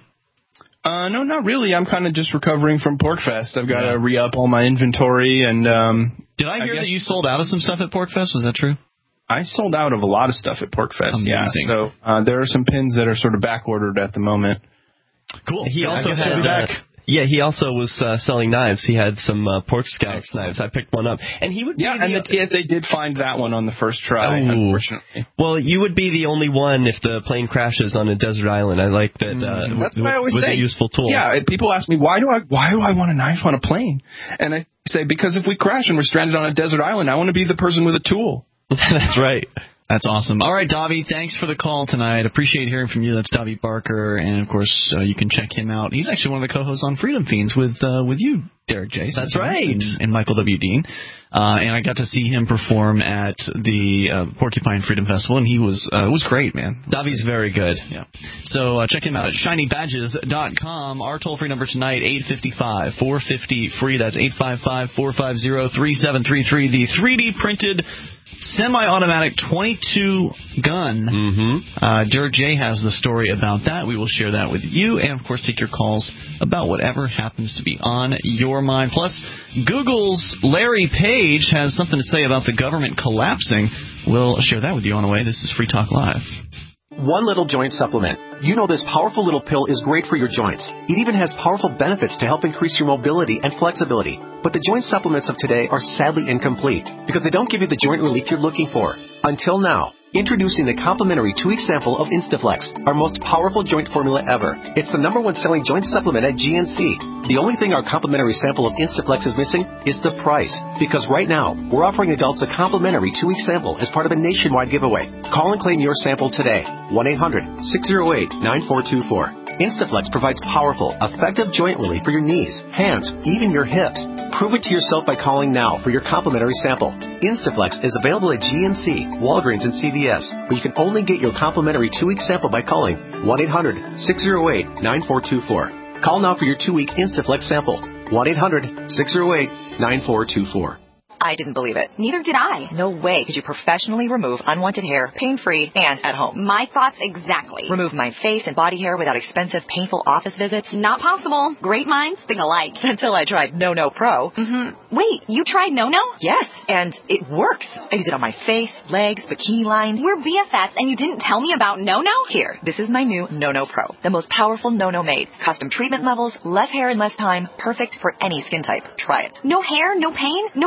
Uh, no, not really. I'm kind of just recovering from PorcFest. I've got to yeah. re-up all my inventory. and um, Did I hear I that you sold out of some stuff at PorcFest? Was that true? I sold out of a lot of stuff at PorcFest. Amazing. Yeah, so uh, there are some pins that are sort of back ordered at the moment. Cool. He yeah, also had uh, yeah, he also was uh, selling knives. He had some uh, Pork Scouts knives. I picked one up, and he would be yeah, the, and the T S A did find that one on the first try. Ooh. Unfortunately, well, you would be the only one if the plane crashes on a desert island. I like that. Uh, That's w- what I always was say. A useful tool. Yeah, people ask me why do I why do I want a knife on a plane, and I say because if we crash and we're stranded on a desert island, I want to be the person with a tool. That's right. That's awesome. All right, Davi, thanks for the call tonight. Appreciate hearing from you. That's Davi Barker, and of course, uh, you can check him out. He's actually one of the co-hosts on Freedom Fiends with uh, with you, Derek J. That's right. And, and Michael W. Dean. Uh, and I got to see him perform at the uh, Porcupine Freedom Festival, and he was uh, it was great, man. Davi's very good. Yeah. So uh, check him out at shiny badges dot com. Our toll-free number tonight, eight five five, four five zero, free. That's eight five five, four five zero, three seven three three. The three D printed semi-automatic twenty-two gun. Mm-hmm. Uh, Derek J has the story about that. We will share that with you, and of course take your calls about whatever happens to be on your mind. Plus, Google's Larry Page has something to say about the government collapsing. We'll share that with you on the way. This is Free Talk Live. One Little Joint Supplement. You know this powerful little pill is great for your joints. It even has powerful benefits to help increase your mobility and flexibility. But the joint supplements of today are sadly incomplete because they don't give you the joint relief you're looking for. Until now. Introducing the complimentary two-week sample of Instaflex, our most powerful joint formula ever. It's the number one selling joint supplement at G N C. The only thing our complimentary sample of Instaflex is missing is the price. Because right now, we're offering adults a complimentary two-week sample as part of a nationwide giveaway. Call and claim your sample today. one eight hundred, six oh eight, nine four two four. Instaflex provides powerful, effective joint relief for your knees, hands, even your hips. Prove it to yourself by calling now for your complimentary sample. Instaflex is available at G N C, Walgreens, and C V S, but you can only get your complimentary two-week sample by calling one eight hundred, six oh eight, nine four two four. Call now for your two-week Instaflex sample. one eight hundred, six oh eight, nine four two four. I didn't believe it. Neither did I. No way could you professionally remove unwanted hair, pain-free, and at home. My thoughts exactly. Remove my face and body hair without expensive, painful office visits? Not possible. Great minds think alike. Until I tried No No Pro. Mm-hmm. Wait, you tried No No? Yes, and it works. I use it on my face, legs, bikini line. We're B F Fs, and you didn't tell me about No No? Here, this is my new No No Pro. The most powerful No No made. Custom treatment levels, less hair in less time, perfect for any skin type. Try it. No hair, no pain, no time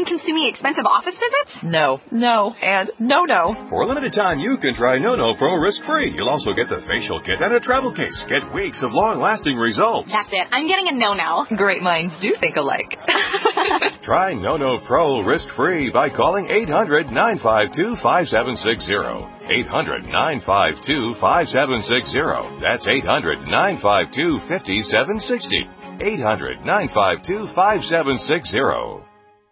time-consuming, expensive office visits? No, no, and no, no. For a limited time, you can try NoNo Pro risk-free. You'll also get the facial kit and a travel case. Get weeks of long-lasting results. That's it. I'm getting a no-no. Great minds do think alike. Try NoNo Pro risk-free by calling eight hundred, nine five two, five seven six zero. eight hundred, nine five two, five seven six zero. That's eight hundred, nine five two, five seven six zero. eight hundred, nine five two, five seven six zero.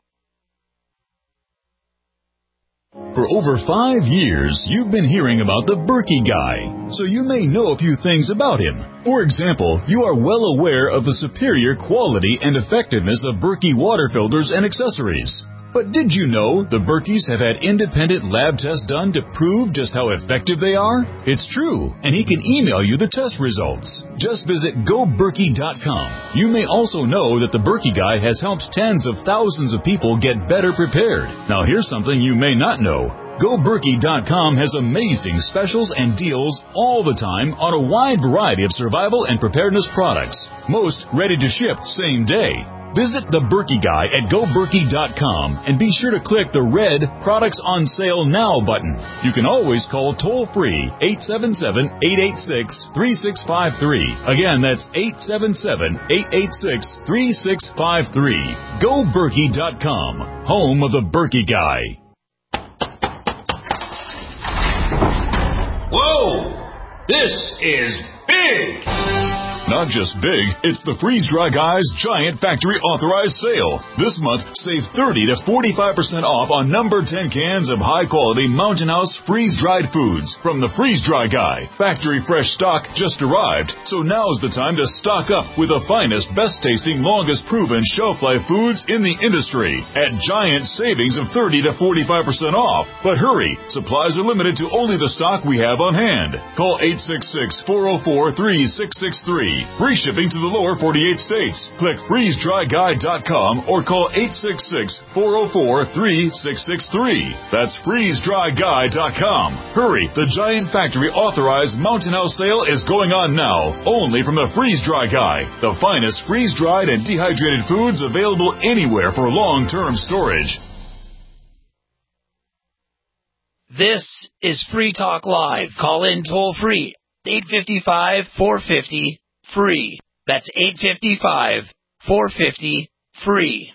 For over five years, you've been hearing about the Berkey Guy, so you may know a few things about him. For example, you are well aware of the superior quality and effectiveness of Berkey water filters and accessories. But did you know the Berkeys have had independent lab tests done to prove just how effective they are? It's true, and he can email you the test results. Just visit go berkey dot com. You may also know that the Berkey Guy has helped tens of thousands of people get better prepared. Now here's something you may not know. go berkey dot com has amazing specials and deals all the time on a wide variety of survival and preparedness products. Most ready to ship same day. Visit the Berkey Guy at go berkey dot com and be sure to click the red Products on Sale Now button. You can always call toll-free eight seven seven, eight eight six, three six five three. Again, that's eight seven seven, eight eight six, three six five three. go berkey dot com, home of the Berkey Guy. Whoa! This is big! Not just big, it's the Freeze Dry Guy's giant factory authorized sale. This month, save thirty to forty-five percent off on number ten cans of high quality Mountain House freeze dried foods from the Freeze Dry Guy. Factory fresh stock just arrived, so now's the time to stock up with the finest, best tasting, longest proven shelf life foods in the industry at giant savings of thirty to forty-five percent off. But hurry, supplies are limited to only the stock we have on hand. Call eight six six, four oh four, three six six three. Free shipping to the lower forty-eight states. Click freeze dry guy dot com or call eight six six, four oh four, three six six three. That's freeze dry guy dot com. Hurry, the giant factory authorized Mountain House sale is going on now, only from the Freeze Dry Guy, the finest freeze-dried and dehydrated foods available anywhere for long-term storage. This is Free Talk Live. Call in toll free, eight five five, four five zero, free. That's eight five five, four five zero, free.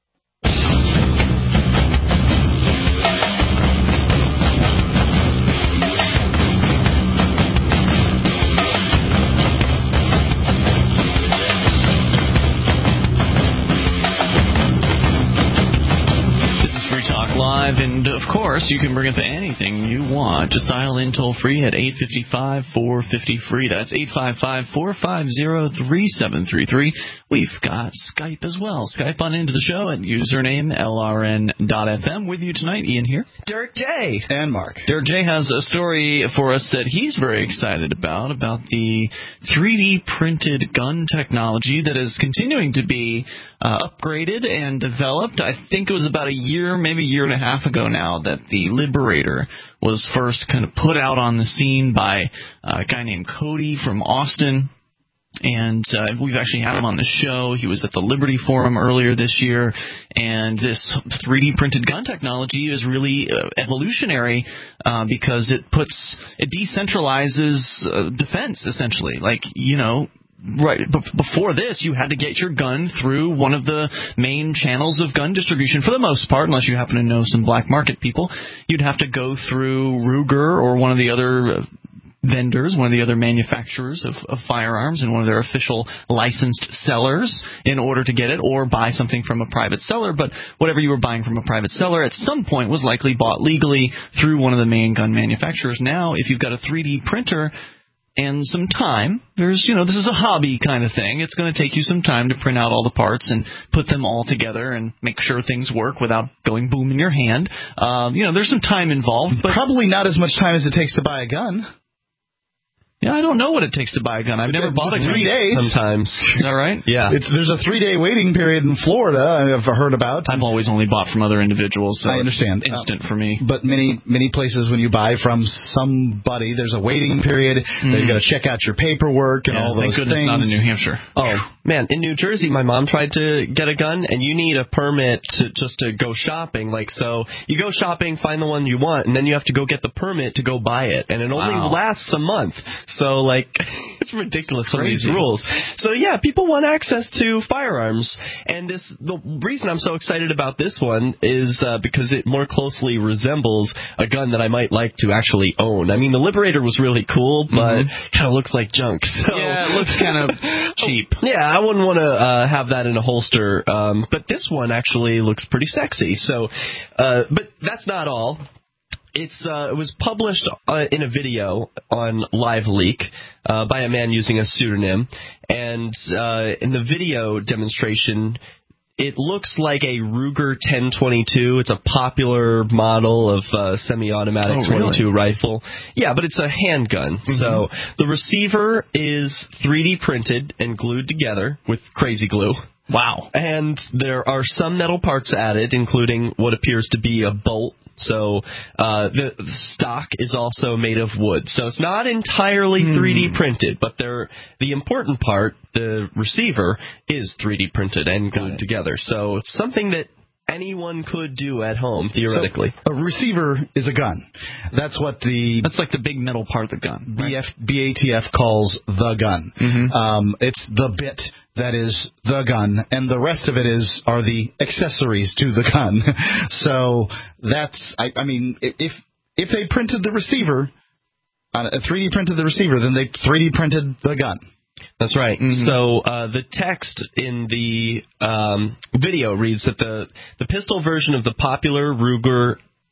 Live, and of course you can bring up anything you want. Just dial in toll free at eight five five, four five zero, free. That's eight five five, four five zero, three seven three three. We've got Skype as well. Skype on into the show at username L R N dot F M. With you tonight, Ian here. Derek J. And Mark. Derek J has a story for us that he's very excited about, about the three D printed gun technology that is continuing to be uh, upgraded and developed. I think it was about a year, maybe a year and a half ago now, that the Liberator was first kind of put out on the scene by a guy named Cody from Austin. And uh, we've actually had him on the show. He was at the Liberty Forum earlier this year. And this three D printed gun technology is really uh, evolutionary uh, because it puts, it decentralizes uh, defense, essentially. Like, you know, right before this, you had to get your gun through one of the main channels of gun distribution for the most part, unless you happen to know some black market people. You'd have to go through Ruger or one of the other vendors, one of the other manufacturers of, of firearms, and one of their official licensed sellers in order to get it, or buy something from a private seller. But whatever you were buying from a private seller at some point was likely bought legally through one of the main gun manufacturers. Now, if you've got a three D printer and some time, there's, you know, this is a hobby kind of thing. It's going to take you some time to print out all the parts and put them all together and make sure things work without going boom in your hand. Um, you know, there's some time involved. But probably not as much time as it takes to buy a gun. Yeah, I don't know what it takes to buy a gun. I've never bought a gun. Three days. Sometimes. Is that right? Yeah. It's, there's a three-day waiting period in Florida I've heard about. I've always only bought from other individuals, so I understand. It's instant uh, for me. But many many places when you buy from somebody, there's a waiting period. Mm. Then you got to check out your paperwork and yeah, all those thank goodness things. Not in New Hampshire. Oh, man, in New Jersey, my mom tried to get a gun, and you need a permit to just to go shopping. Like, so you go shopping, find the one you want, and then you have to go get the permit to go buy it, and it only Wow. lasts a month. So, like, it's ridiculous, some of these Crazy. rules. So, yeah, people want access to firearms, and this the reason I'm so excited about this one is uh, because it more closely resembles a gun that I might like to actually own. I mean, the Liberator was really cool, but Mhm. kind of looks like junk. So. Yeah, it looks kind of cheap. Yeah, I wouldn't want to uh, have that in a holster, um, but this one actually looks pretty sexy. So, uh, but that's not all. It's uh, it was published uh, in a video on LiveLeak uh, by a man using a pseudonym, and uh, in the video demonstration, it looks like a Ruger ten twenty-two. It's a popular model of uh, semi-automatic Oh, really? twenty-two rifle. Yeah, but it's a handgun. Mm-hmm. So the receiver is three D printed and glued together with crazy glue. Wow. And there are some metal parts added, including what appears to be a bolt. So uh, the, the stock is also made of wood. So it's not entirely Hmm. three D printed, but they're, the important part, the receiver, is three D printed and glued together. So it's something that anyone could do at home, theoretically. So a receiver is a gun. That's what the That's like the big metal part of the gun. B F, B A T F calls the gun. Mhm. Um, it's the bit that is the gun, and the rest of it is are the accessories to the gun. So that's, I, I mean, if if they printed the receiver, uh, three D printed the receiver, then they three D printed the gun. That's right. Mm-hmm. So uh, the text in the um, video reads that the, the pistol version of the popular Ruger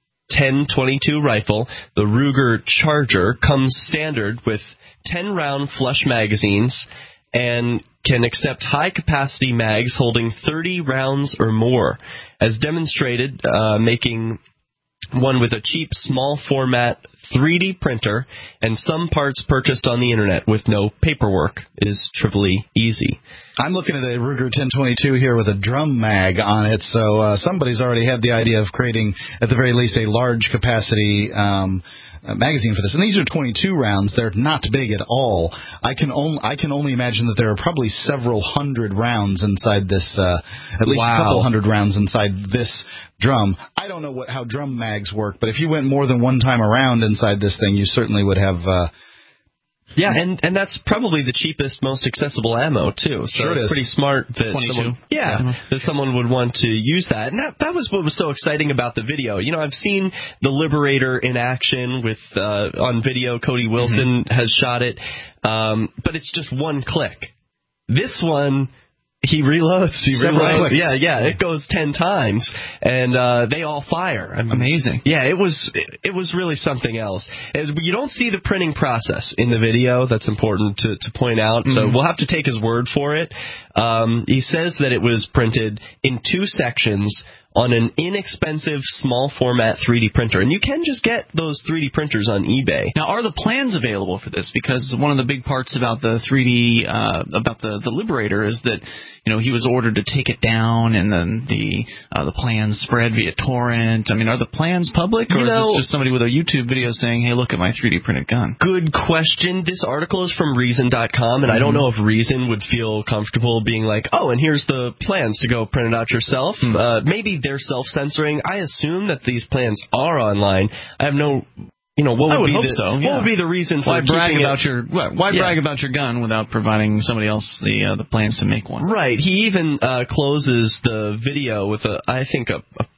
ten twenty-two rifle, the Ruger Charger, comes standard with ten round flush magazines and can accept high-capacity mags holding thirty rounds or more, as demonstrated, uh, making one with a cheap, small-format three D printer and some parts purchased on the internet with no paperwork is trivially easy. I'm looking at a Ruger ten twenty-two here with a drum mag on it, so uh, somebody's already had the idea of creating, at the very least, a large-capacity um, uh, magazine for this. And these are twenty-two rounds. They're not big at all. I can, on, I can only imagine that there are probably several hundred rounds inside this, uh, at least Wow. a couple hundred rounds inside this drum. I don't know what how drum mags work, but if you went more than one time around inside this thing, you certainly would have... Uh, Yeah, and, and that's probably the cheapest, most accessible ammo, too. So Sure it it's is. pretty smart that twenty-two. someone, yeah, Yeah. that someone would want to use that. And that, that was what was so exciting about the video. You know, I've seen the Liberator in action with uh, on video. Cody Wilson has shot it, um, but it's just one click. This one... He reloads. He Several reloads. clicks. Yeah, yeah. It goes ten times, and uh, they all fire. I mean, Amazing. Yeah, it was it, it was really something else. And you don't see the printing process in the video. That's important to, to point out. So Mhm. we'll have to take his word for it. Um, he says that it was printed in two sections on an inexpensive small format three D printer. And you can just get those three D printers on eBay. Now, are the plans available for this? Because one of the big parts about the three D, uh, about the, the Liberator is that, you know, he was ordered to take it down, and then the uh, the plans spread via torrent. I mean, are the plans public, or You is know- this just somebody with a YouTube video saying, hey, look at my three D printed gun? Good question. This article is from Reason dot com, and I don't know if Reason would feel comfortable being like, oh, and here's the plans to go print it out yourself. Hmm. Uh, maybe they're self-censoring. I assume that these plans are online. I have no, you know, what would, I would be hope the, so. Yeah. What would be the reason for Why brag keeping about it? your why, why Yeah. brag about your gun without providing somebody else the uh, the plans to make one? Right. He even uh, closes the video with a, I think, a, a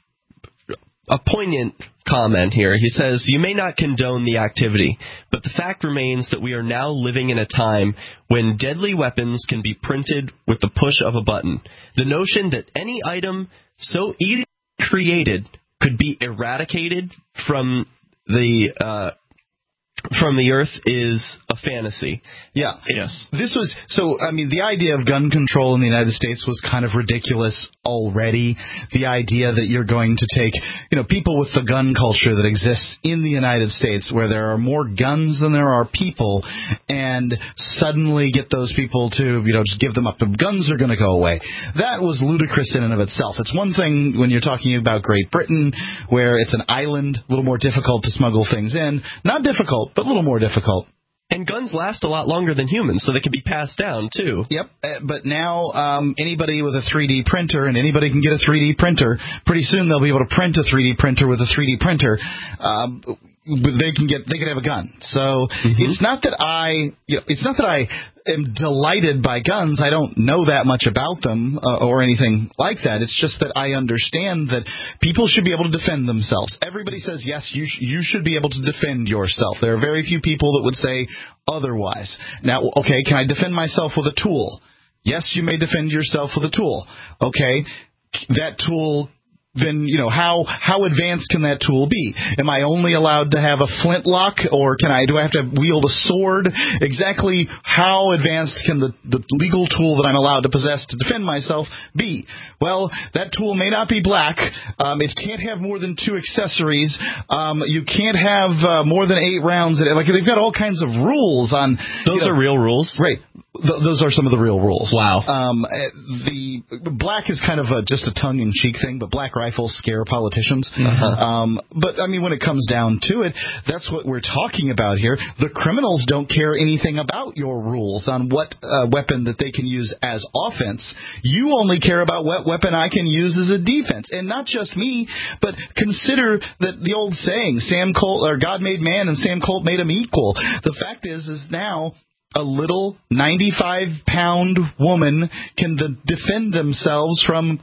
a poignant comment here. He says, "You may not condone the activity, but the fact remains that we are now living in a time when deadly weapons can be printed with the push of a button. The notion that any item so easily created could be eradicated from the uh, from the earth is a fantasy." Yeah. Yes. This was, so, I mean, the idea of gun control in the United States was kind of ridiculous already. The idea that you're going to take, you know, people with the gun culture that exists in the United States, where there are more guns than there are people, and suddenly get those people to, you know, just give them up. The guns are going to go away. That was ludicrous in and of itself. It's one thing when you're talking about Great Britain, where it's an island, a little more difficult to smuggle things in. Not difficult, but a little more difficult. And guns last a lot longer than humans, so they can be passed down, too. Yep, uh, but now um, anybody with a three D printer, and anybody can get a three D printer, pretty soon they'll be able to print a three D printer with a three D printer. Um, they can get, they can have a gun. So mm-hmm. it's not that I, you know, it's not that I am delighted by guns. I don't know that much about them uh, or anything like that. It's just that I understand that people should be able to defend themselves. Everybody says, yes, you sh- you should be able to defend yourself. There are very few people that would say otherwise. Now, okay, can I defend myself with a tool? Yes, you may defend yourself with a tool. Okay, that tool, then, you know, how how advanced can that tool be? Am I only allowed to have a flintlock, or can I do I have to wield a sword? Exactly how advanced can the, the legal tool that I'm allowed to possess to defend myself be? Well, that tool may not be black. Um, it can't have more than two accessories. Um, you can't have uh, more than eight rounds in it. Like, they've got all kinds of rules on. Those you know, are real rules? Right. Th- those are some of the real rules. Wow. Um, the black is kind of a, just a tongue-in-cheek thing, but black rifles scare politicians. Uh-huh. Um, but, I mean, when it comes down to it, that's what we're talking about here. The criminals don't care anything about your rules on what uh, weapon that they can use as offense. You only care about what weapon I can use as a defense. And not just me, but consider that the old saying, Sam Colt, or God made man and Sam Colt made him equal. The fact is, is now a little ninety-five pound woman can de- defend themselves from,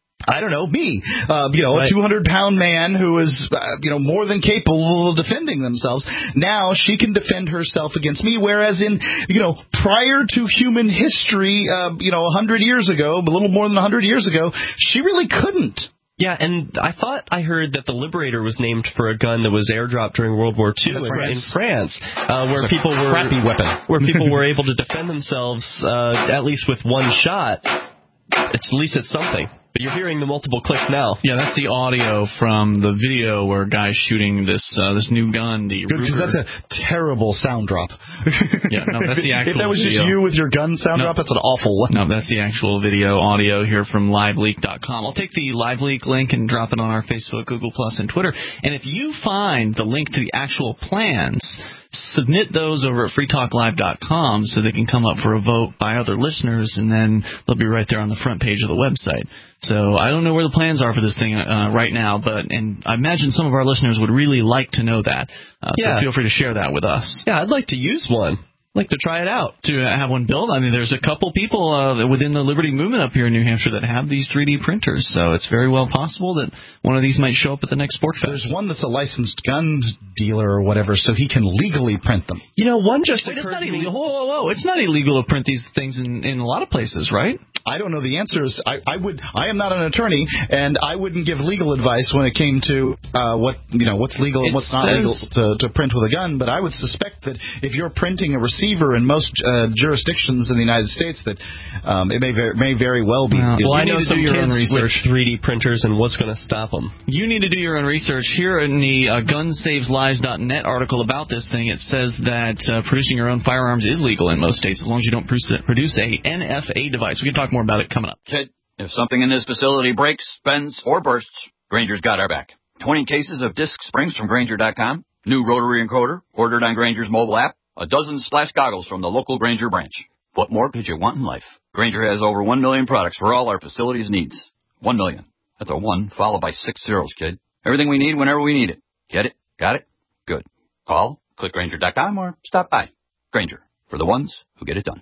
I don't know, me, uh, you know, right. a two hundred pound man who is, uh, you know, more than capable of defending themselves. Now she can defend herself against me, whereas in, you know, prior to human history, uh, you know, one hundred years ago, a little more than one hundred years ago, she really couldn't. Yeah, and I thought I heard that the Liberator was named for a gun that was airdropped during World War Two in France, in France uh, where people were crappy weapon. where people were able to defend themselves uh, at least with one shot. It's, at least it's something. But you're hearing the multiple clicks now. Yeah, that's the audio from the video where a guy's shooting this uh, this new gun. The because that's a terrible sound drop. Yeah, no, that's the actual. If that was video. just you with your gun sound no, drop, that's an awful one. No, that's the actual video audio here from live leak dot com. I'll take the LiveLeak link and drop it on our Facebook, Google Plus, and Twitter. And if you find the link to the actual plans, submit those over at free talk live dot com so they can come up for a vote by other listeners, and then they'll be right there on the front page of the website. So I don't know where the plans are for this thing uh, right now, but and I imagine some of our listeners would really like to know that. Uh, yeah. So feel free to share that with us. Yeah, I'd like to use one. I'd like to try it out. To uh, have one built? I mean, there's a couple people uh, within the Liberty Movement up here in New Hampshire that have these three D printers, so it's very well possible that one of these might show up at the next Sport Fest. There's one that's a licensed gun dealer or whatever, so he can legally print them. You know, one just Wait, it's occurred not to me. illegal. Whoa, whoa, whoa! It's not illegal to print these things in, in a lot of places, right? I don't know the answers. I, I would. I am not an attorney, and I wouldn't give legal advice when it came to uh, what you know what's legal and what's not legal to, to print with a gun. But I would suspect that if you're printing a receiver in most uh, jurisdictions in the United States, that um, it may very, may very well be. Well, well I know some your kids own research. with three D printers, and what's going to stop them? You need to do your own research. Here in the uh, gun saves lives dot net article about this thing, it says that uh, producing your own firearms is legal in most states as long as you don't produce a N F A device. We can talk more about it coming up. Kid, if something in this facility breaks, bends, or bursts, Granger's got our back. twenty cases of disc springs from Granger dot com, new rotary encoder ordered on Granger's mobile app, a dozen splash goggles from the local Granger branch. What more could you want in life? Granger has over one million products for all our facilities' needs. One million. That's a one followed by six zeros, kid. Everything we need whenever we need it. Get it? Got it? Good. Call, click Granger dot com, or stop by. Granger, for the ones who get it done.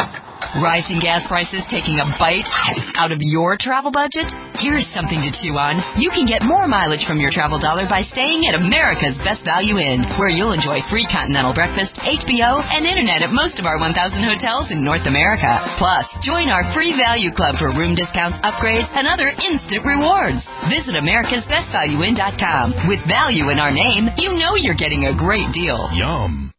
Rising gas prices taking a bite out of your travel budget? Here's something to chew on. You can get more mileage from your travel dollar by staying at America's Best Value Inn, where you'll enjoy free continental breakfast, H B O, and internet at most of our one thousand hotels in North America. Plus, join our free value club for room discounts, upgrades, and other instant rewards. Visit americas best value inn dot com. With value in our name, you know you're getting a great deal. Yum.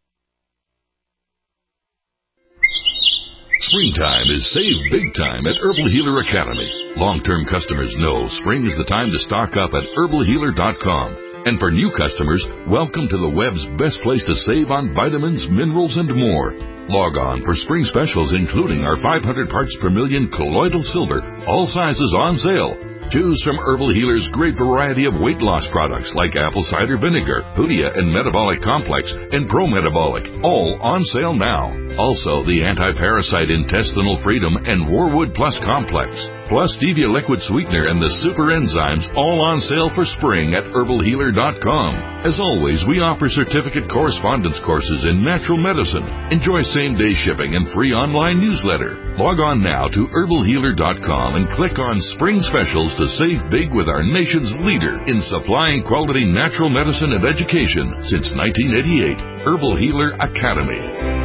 Springtime is save big time at Herbal Healer Academy. Long-term customers know spring is the time to stock up at herbal healer dot com. And for new customers, welcome to the web's best place to save on vitamins, minerals, and more. Log on for spring specials including our five hundred parts per million colloidal silver, all sizes on sale. Choose from Herbal Healer's great variety of weight loss products like apple cider vinegar, Hoodia and Metabolic Complex, and Pro Metabolic, all on sale now. Also, the Anti-Parasite Intestinal Freedom and Warwood Plus Complex, plus Stevia Liquid Sweetener and the Super Enzymes, all on sale for spring at herbal healer dot com. As always, we offer certificate correspondence courses in natural medicine. Enjoy same-day shipping and free online newsletter. Log on now to herbal healer dot com and click on Spring Specials to save big with our nation's leader in supplying quality natural medicine and education since nineteen eighty-eight, Herbal Healer Academy.